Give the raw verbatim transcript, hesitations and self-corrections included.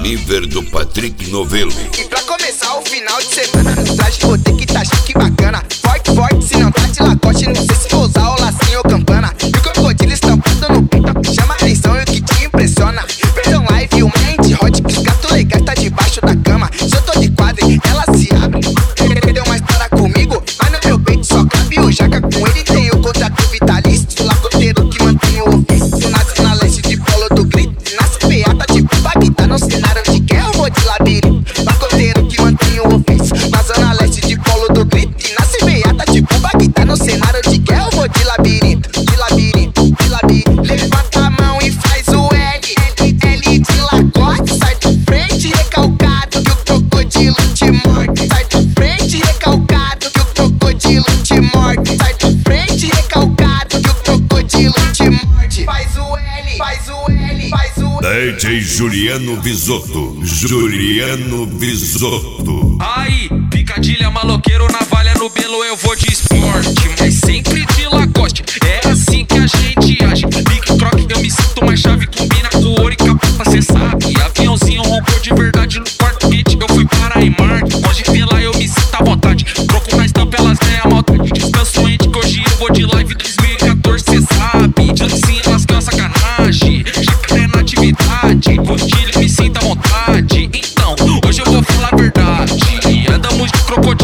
nível do Patrick Novello. E pra começar o final de semana, no traje vou ter que tá chique bacana. Forte, forte, se não tá de lacoste, não sei se vou usar o lacinho ou campana. E o crocodilo estampado no peito, chama atenção e o que te impressiona. Versão live, uma end hot, que os gatos legais tá debaixo da cama. Se eu tô de quadro, ela se abre. Deu uma história comigo, mas no meu peito só cabe o jaca. Com ele tem o contrato vitalício, lacoteiro que mantém o ofício. Nasce na leste de polo do grito, nasce beata de Bagdá. No cenário de guerra eu vou de labirinto, lacoteiro que mantém o ofício. Na zona leste de polo do grito, e nasce beata de Bagdá. No cenário de guerra eu vou de labirinto, de labirinto, de labirinto. Levanta a mão e faz o L, L de lacote. Sai de frente recalcado que o crocodilo te morde. Sai de frente recalcado que o crocodilo te morde. Sai de frente recalcado que o crocodilo te morde. Faz o L, faz o L, faz o L. D J Juliano Visotto, Juliano Visotto. Aí, picadilha, maloqueiro, navalha no belo, eu vou de esporte, mas sempre de Lacoste. É assim que a gente age. Pique, troque, eu me sinto mais chave. Combina com ouro e capota, cê sabe. Aviãozinho roubou de verdade no quarto quente. Eu fui para a Marte, pode ver lá, eu me sinto à vontade. Troco na estampa, elas ganham maldade. Descanso ente que hoje eu vou de live dois mil e quatorze, cê sabe. De lancinha, elas ganham sacanagem. Jacaré na atividade, curtilha, me sinto à vontade. Então, hoje eu vou falar a verdade. Andamos de crocodilo